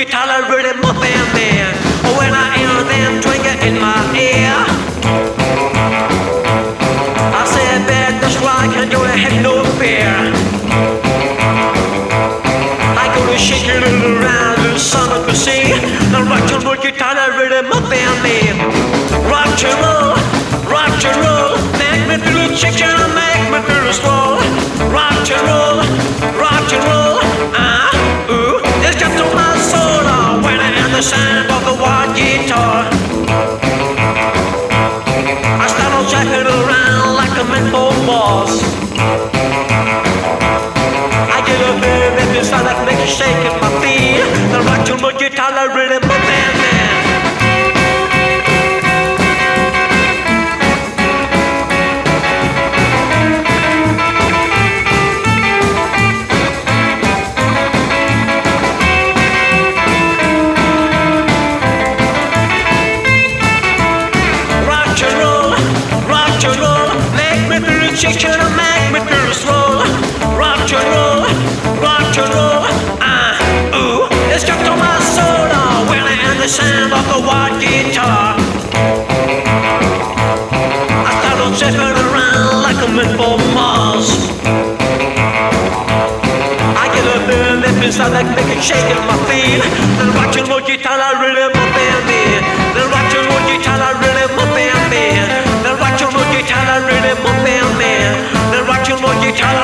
guitar, I really muffin man. When I hear them drinking in my ear, I said, "Bet that's right, and you have no fear." I go to shake it around the sun of the sea. The rock and roll guitar, I really muffin man. Rock and roll, make me feel a chicken, make me feel a swole. Rock and roll, ooh, it's just on my soul. When I hear the sound of the wild guitar, I start on jacking around like a man for boss. I get a very inside that makes you shake in my feet. The rock and roll guitar, I really muffin man. Chicken and make me feel a swole. Rock and roll, ooh, it's just on my soul. When I hear the sound of the wild guitar, I start on zipping around like a man for Mars. I get a little lip inside that make it shake in my feet. The rock and roll guitar, I really muffin me. The rock and roll guitar, I really muffin me. The rock and roll guitar, I really muffin me. The rock and roll guitar,